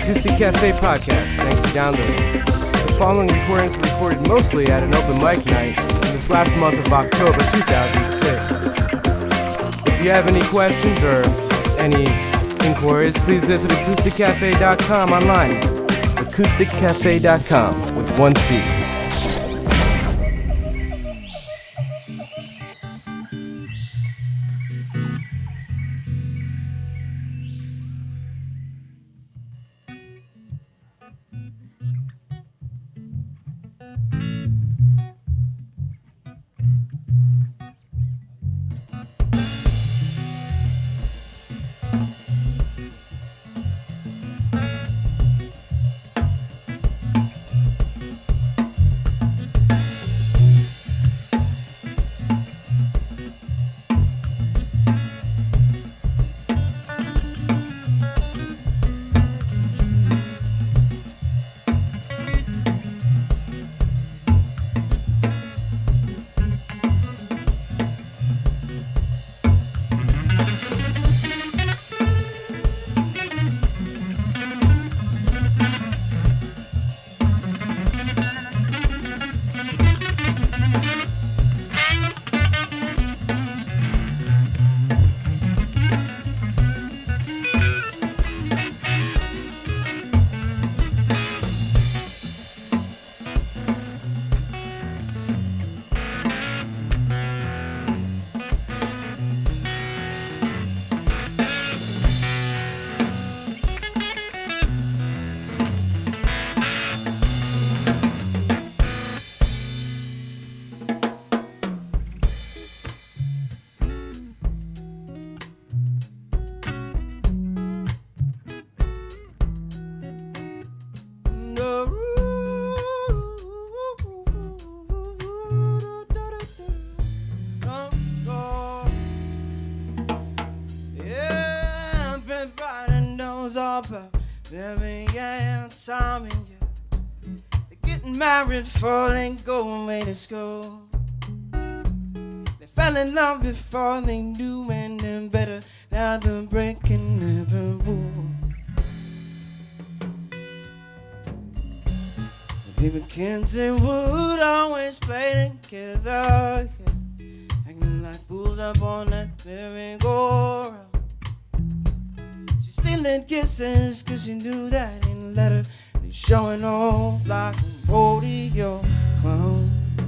Acoustic Cafe podcast. Thanks for downloading. The following recordings were recorded mostly at an open mic night in this last month of October 2006. If you have any questions or any inquiries, please visit acousticcafe.com online. acousticcafe.com with one C. Married, falling, going away to school. They fell in love before they knew anything better. Now they're breaking every rule. Baby Mackenzie would always play together, acting like fools up on that merry-go-round. She stealing kisses 'cause she knew that in the letter. Showing off like a rodeo clown.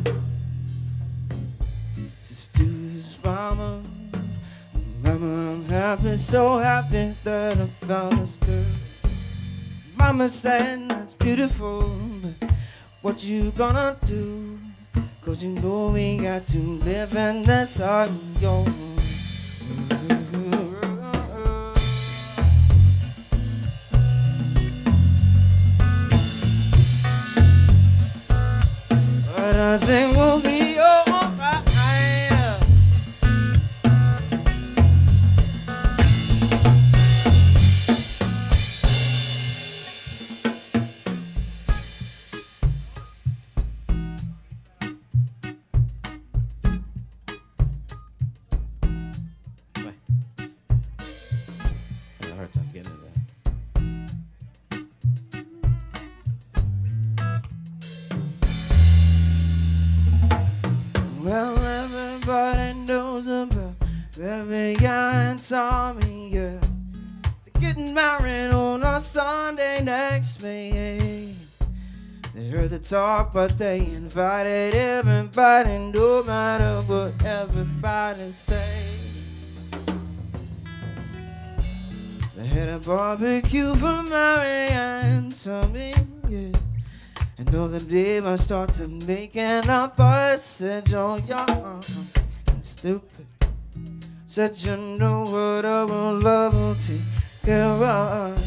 Just to this mama, I'm happy, so happy that I found this girl. Mama said that's beautiful, but what you gonna do? 'Cause you know we got to live and that's all yours. I think we'll be alright. I had a hard time getting to that. Well, everybody knows about Baby and Tommy, yeah. They're getting married on a Sunday next May. They heard the talk, but they invited everybody, no matter what everybody say. They had a barbecue for Mary and Tommy, yeah. And all the day I started making up. I said you're young and stupid. Said you know what our love will take care of us.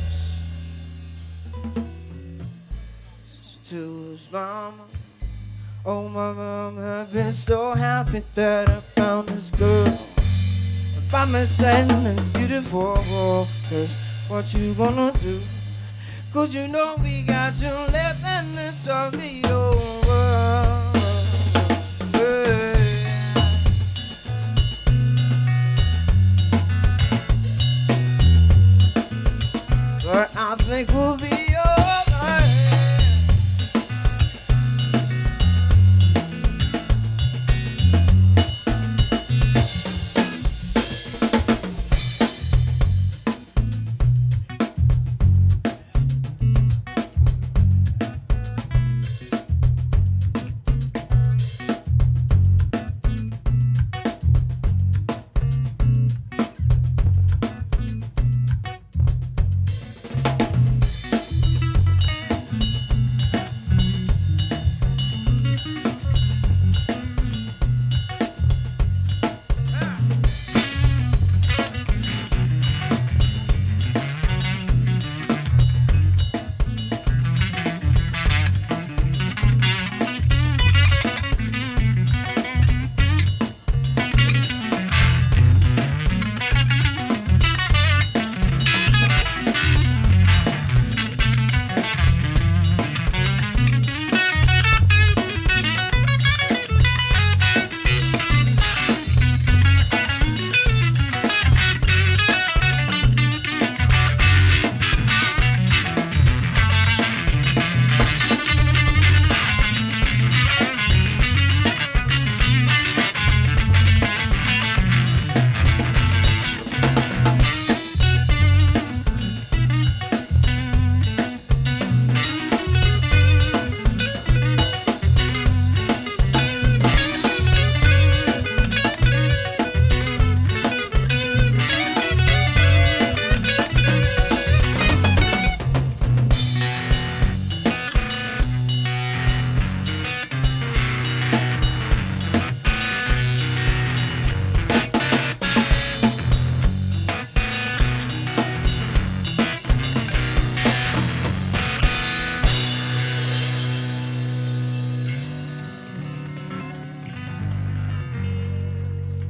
To his mama, oh mama, I've been so happy that I found this girl. Mama said it's beautiful, 'cause what you gonna do? 'Cause you know we got to live in this ugly old world. Hey. But I think we'll be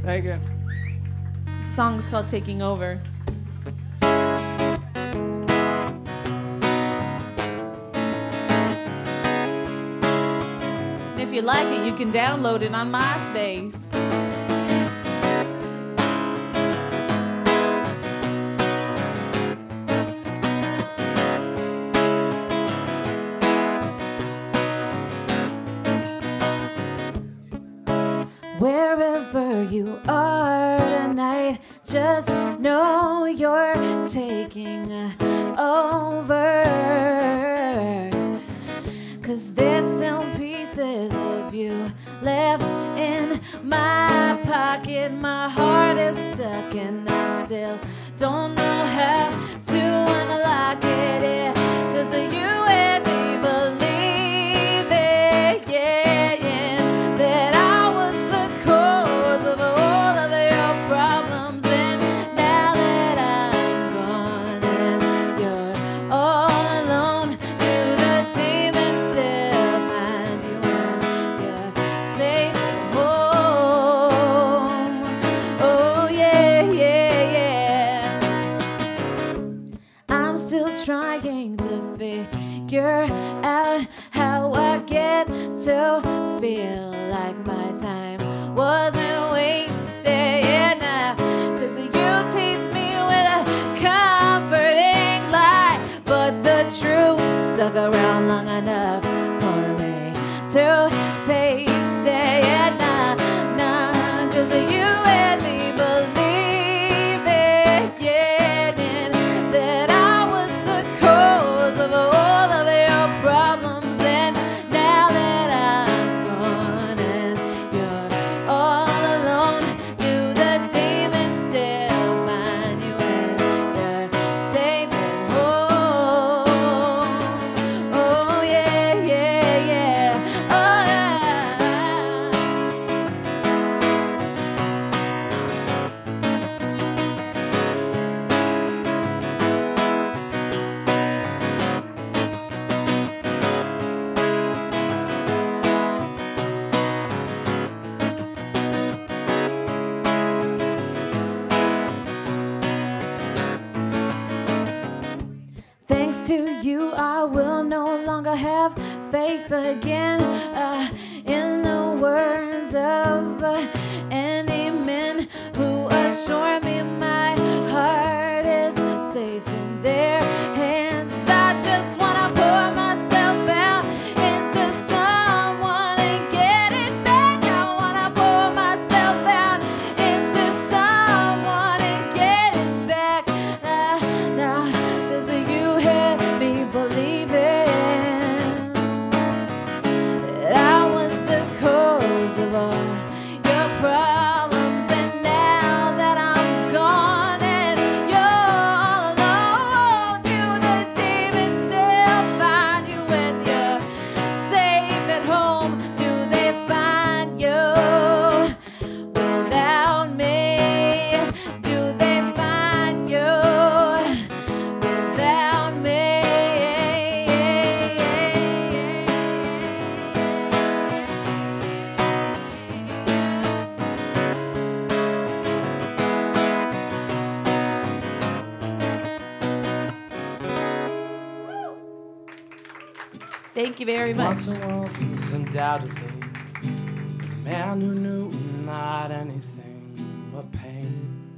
Thank you. The song is called Taking Over. And if you like it, you can download it on MySpace. Wherever you are tonight, just know you're taking over. 'Cause there's still pieces of you left in my pocket. My heart is stuck and I still don't know how to unlock it. Yeah. 'Cause you and me believe it, yeah, yeah, that I was the cause of all of your problems. And now that I'm gone and you're all alone, do the demons still find you when you're safe at home? Oh yeah, yeah, yeah. I'm still trying to figure out how I get to feel like my time wasn't wasted. Yeah, now, 'cause you tease me with a comforting lie, but the truth stuck around long enough for me to taste it. Yeah, nah, nah, 'cause you and me believe it, yeah, and that I was the cause of all of your problems. And now that I'm gone and you're all alone, do the demons still find you when you're safe at home? Oh yeah, yeah, yeah, oh yeah. Thanks to you, I will no longer have faith again in the words of any men who assure me my heart is safe in their hands. I just wanna pour myself out into someone and get it back. I wanna pour myself out into someone and get it back. Nah, 'cause you had me believing that I was the cause of all your problems. And now that I'm gone and you're all alone, do the demons still find you when you're safe at home? Do they find you without me? Do they find you without me? Thank you very much. Once and was undoubtedly a man who knew not anything but pain.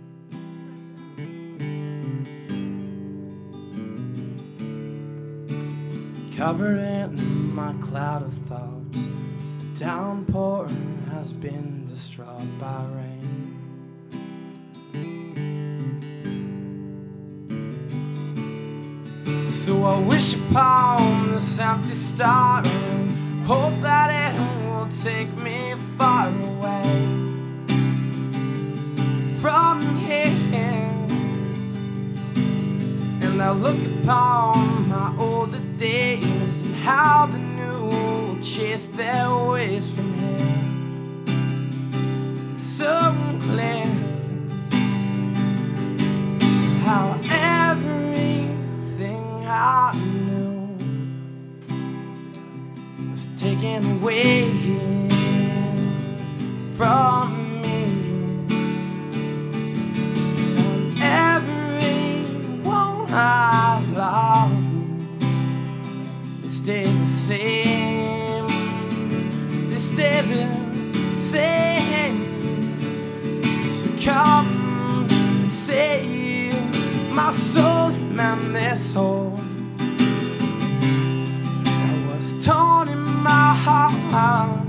Covered in my cloud of thoughts, the downpour has been distraught by rain. So I wish upon this empty star and hope that it will take me far away from here. And I look upon my older days and how the new will chase their ways from here. It's so clear how everything I knew was taken away from me. stay there, saying, so come and save my soul, mend this hole. I was torn in my heart,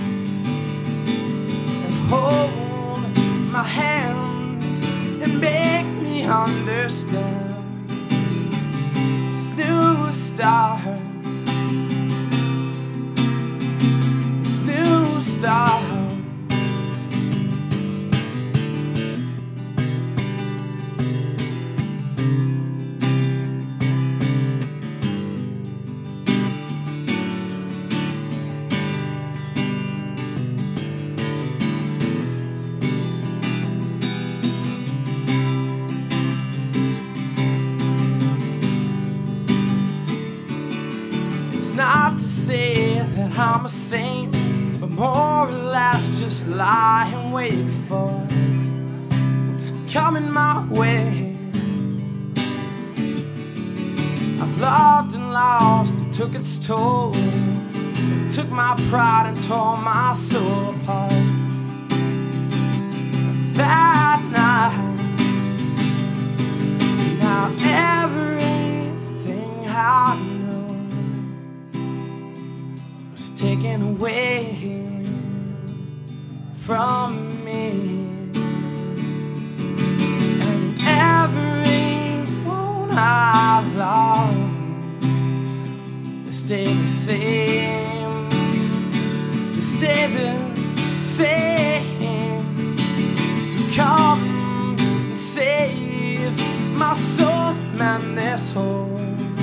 and hold my hand and make me understand this new start. Stop. It's not to say that I'm a saint, but more or less just lie and wait for what's coming my way. I've loved and lost, it took its toll. It took my pride and tore my soul apart. That night, now everything I know was taken away from me, and everyone I love they stay the same, they stay the same. So come and save my soul, mend this hole.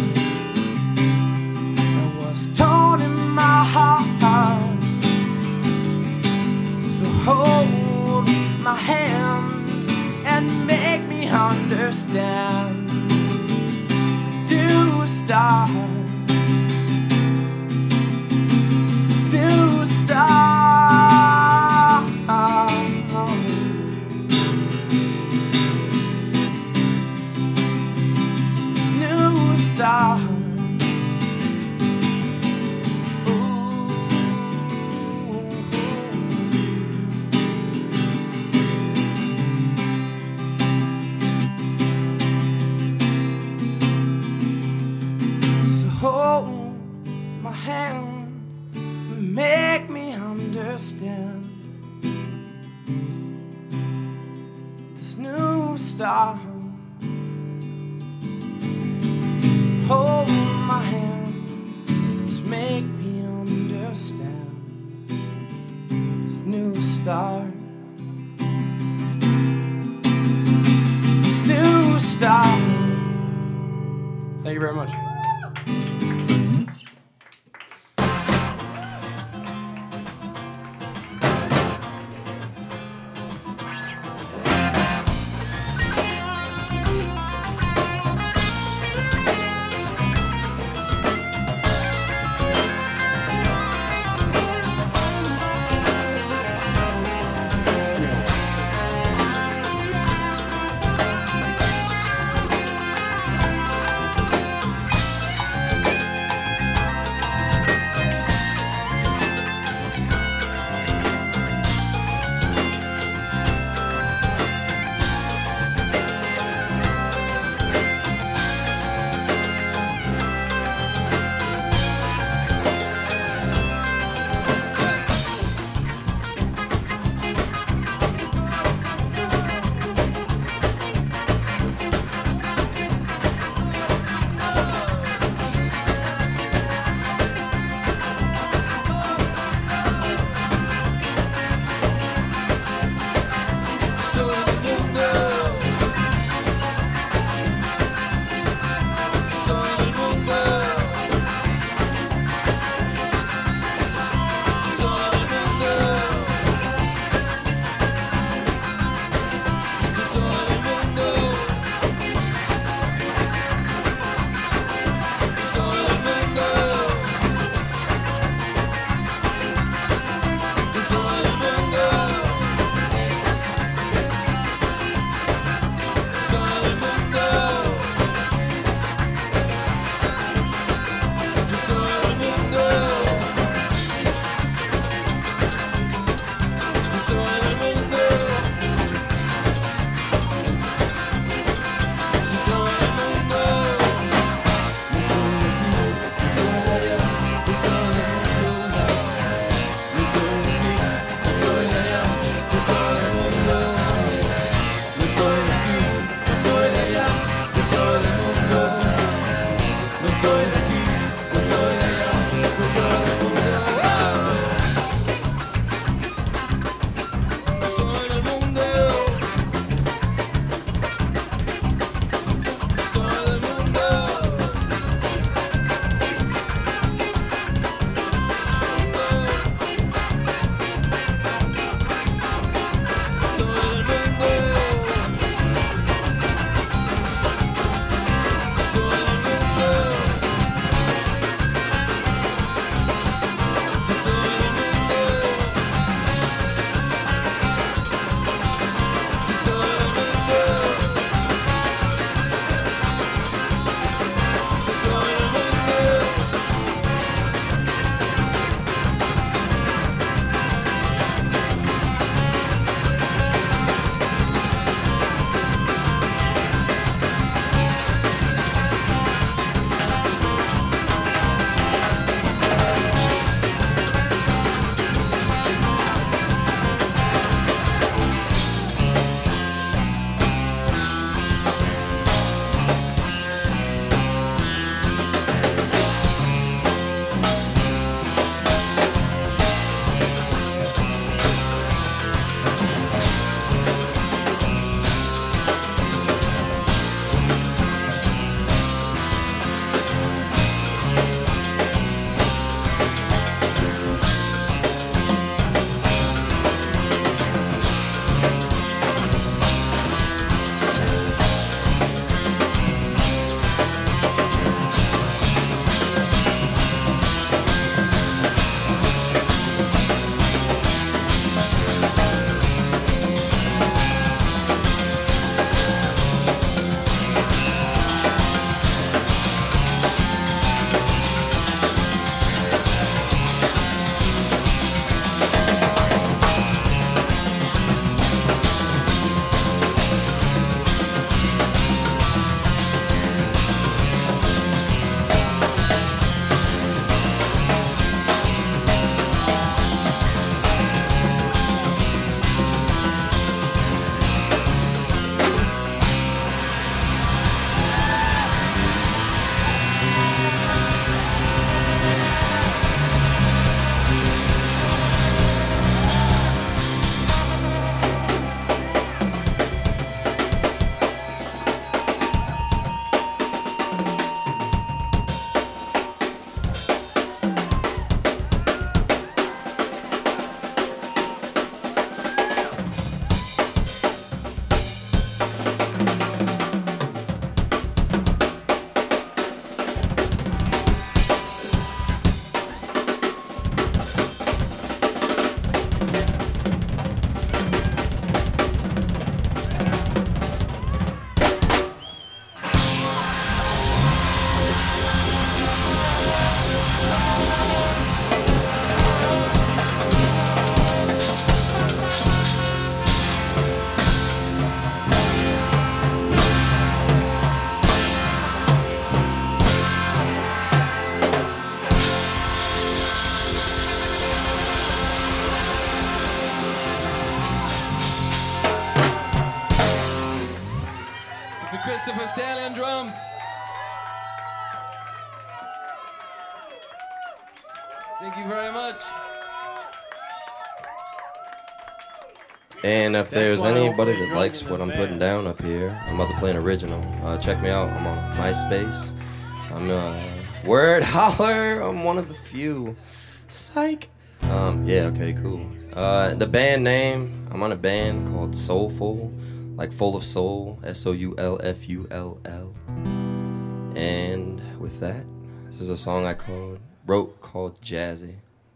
I was torn in my heart, hold my hand and make me understand. New start, new start, new start. Hold my hand, make me understand this new start. Hold my hand, just make me understand this new start. This new start. Thank you very much. Christopher Stanley on drums. Thank you very much. And if there's anybody that likes what I'm putting down up here, I'm about to play an original. Check me out. I'm on MySpace. I'm Word Holler. I'm one of the few. Psych. Yeah, okay, cool. The band name, I'm on a band called Soulful, like full of soul, Soulfull. And with that, this is a song I wrote called Jazzy.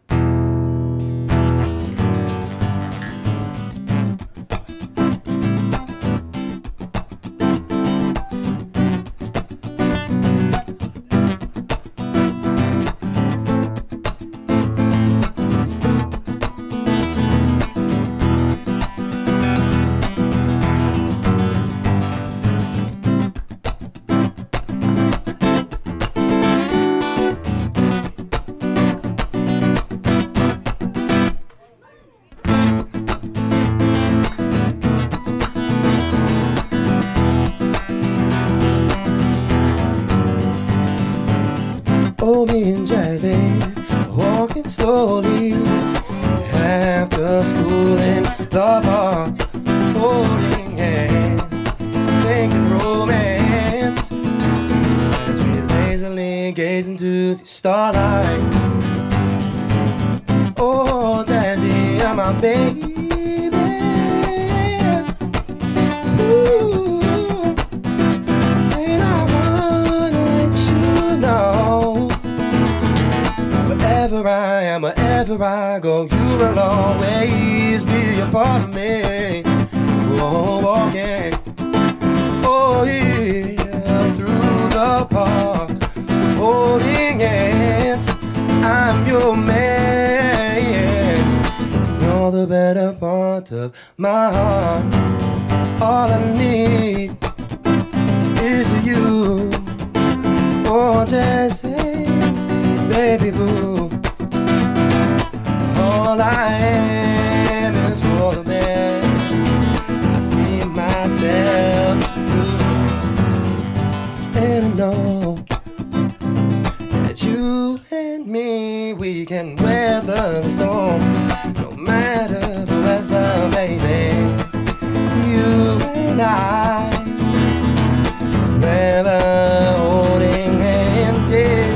Oh, me and Jazzy walking slowly after school in the park, holding hands, thinking romance as we lazily gaze into the starlight. Oh, Jazzy, you're my baby. Ooh, and I wanna let you know. Wherever I am, wherever I go, you will always be a part of me. Oh, walking, oh yeah, through the park, holding hands, I'm your man. You're the better part of my heart. All I need is you. Oh, Jazzy, baby boo. All I am is for the best. I see myself through, and I know that you and me, we can weather the storm, no matter the weather, baby. You and I, forever holding hands, yeah.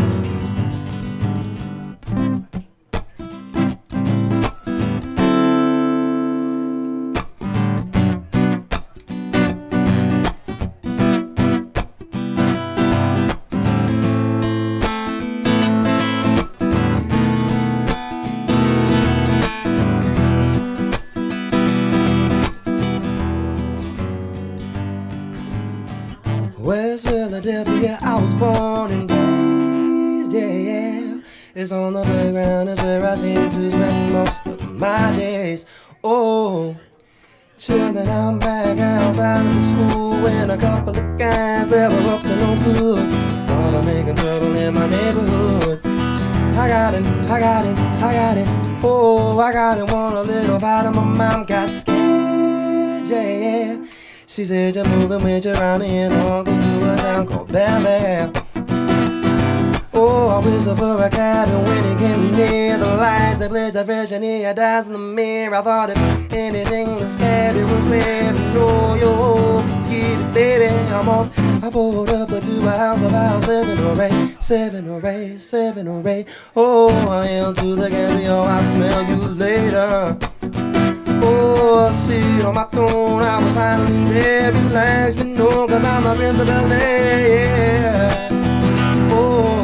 West Philadelphia, I was born and raised, yeah. It's on the playground, it's where I seem to spend most of my days. Oh, chillin', I'm back outside of the school when a couple of guys that were up to no good started making trouble in my neighborhood. I got it, oh, I got it, want a little fight and my mom got scared, yeah. She said you're moving with your around here, I'll go to a town called Bel Air. Oh, I whistled for a cab and when it came near, the lights that blazed fresh and he had eyes in the mirror. I thought if anything was cab, it was red. No, you'll forget it, baby, I'm off. I pulled up to a house about 7 or 8, 7 or 8, 7 or 8. Oh, I am to the cameo, I'll smell you later. Oh, I see it on my throne, I was finally there, relax, you know, cause I'm the Prince of Bel Air, yeah. Oh.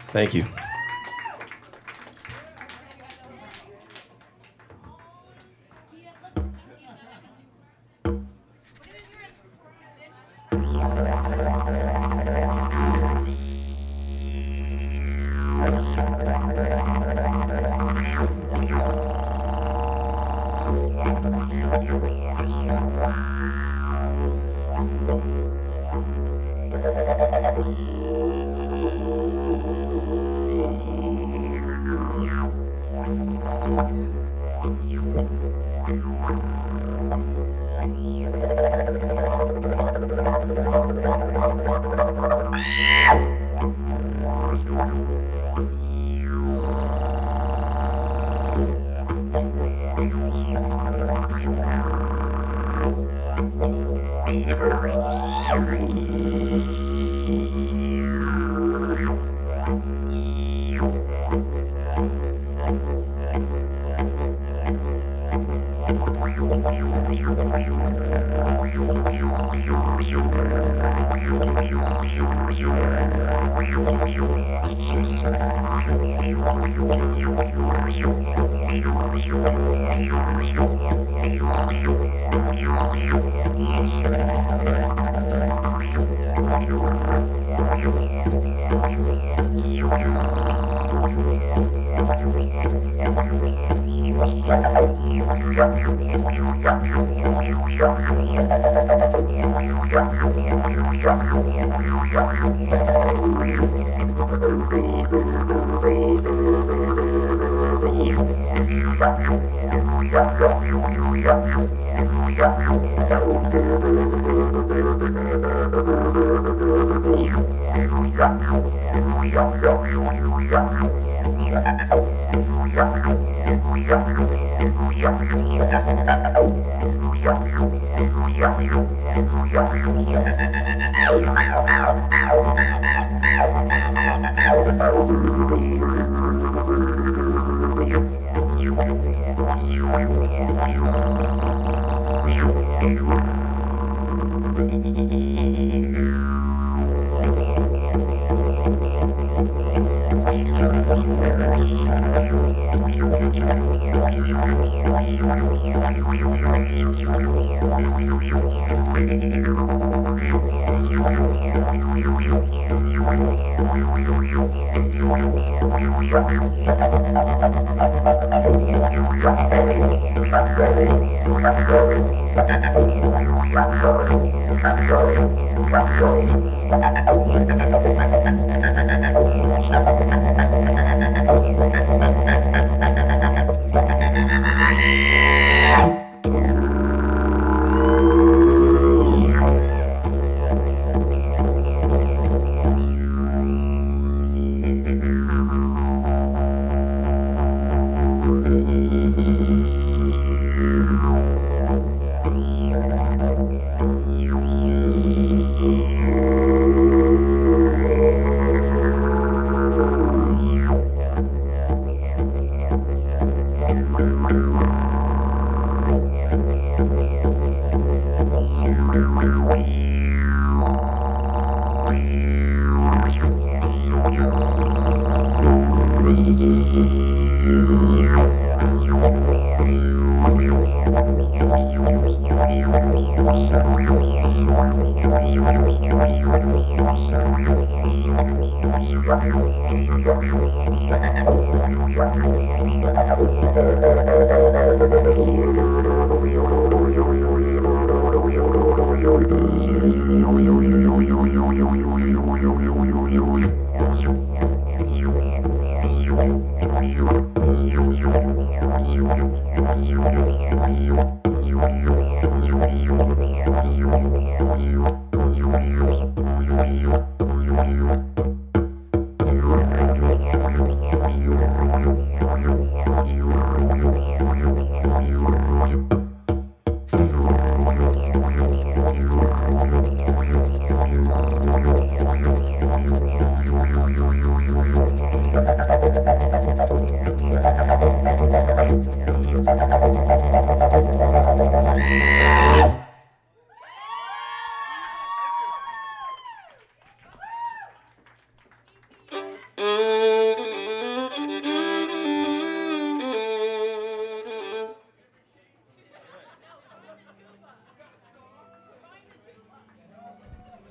Thank you.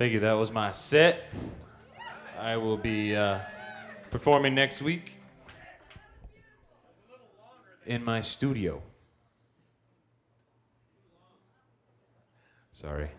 Thank you. That was my set. I will be performing next week in my studio. Sorry.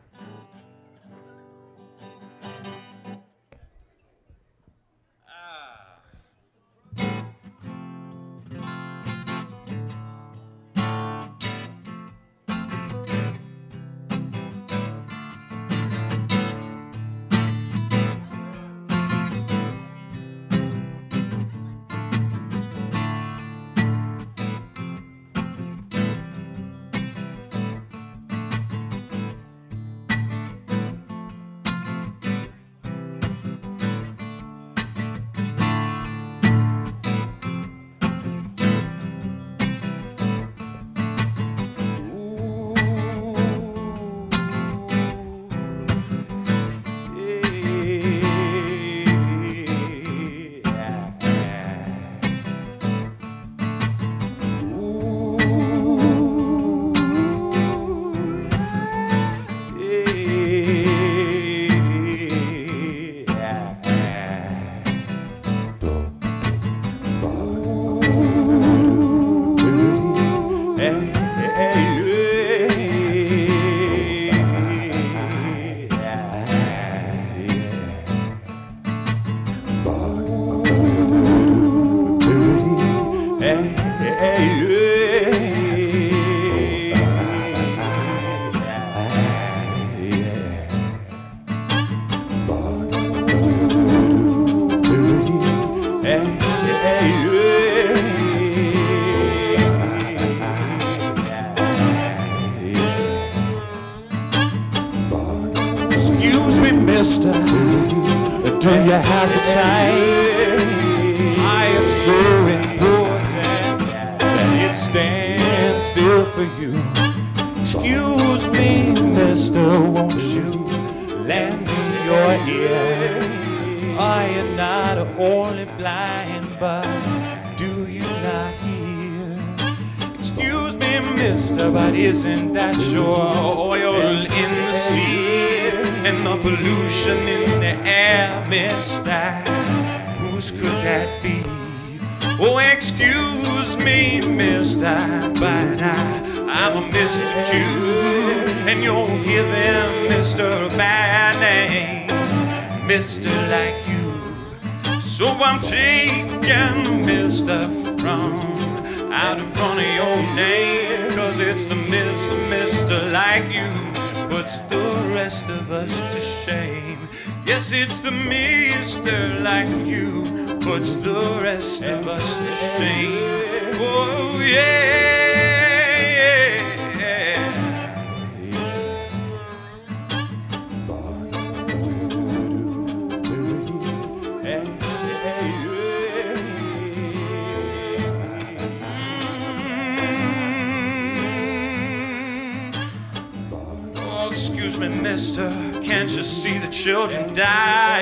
Excuse me, mister, do you have the time? I am so important that it stands still for you. Excuse me, mister, won't you lend me your ear? I am not only blind, but do you not hear? Excuse me, mister, but isn't that your oil in the sea? And the pollution in the air, mister, whose could that be? Oh, excuse me, mister, but I'm a mister too. And you're giving mister a bad name, mister like you. So I'm taking mister from out in front of your name, 'cause it's the mister like you puts the rest of us to shame. Yes, it's the mister like you puts the rest of us to shame. Oh, yeah. Excuse me, mister, can't you see the children die?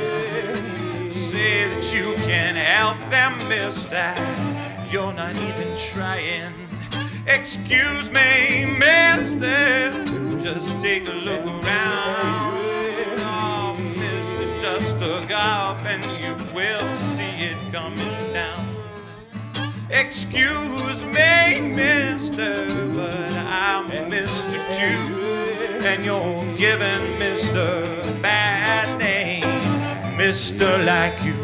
Say that you can help them, mister, you're not even trying. Excuse me, mister, just take a look around. Oh, mister, just look up and you will see it coming down. Excuse me, mister, but I'm a mister too. And you're giving mister a bad name, mister like you.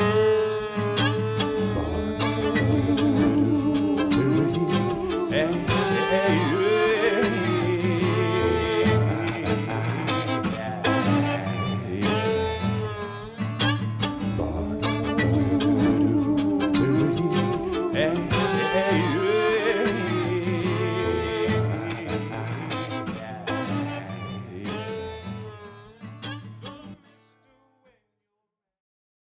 Yeah.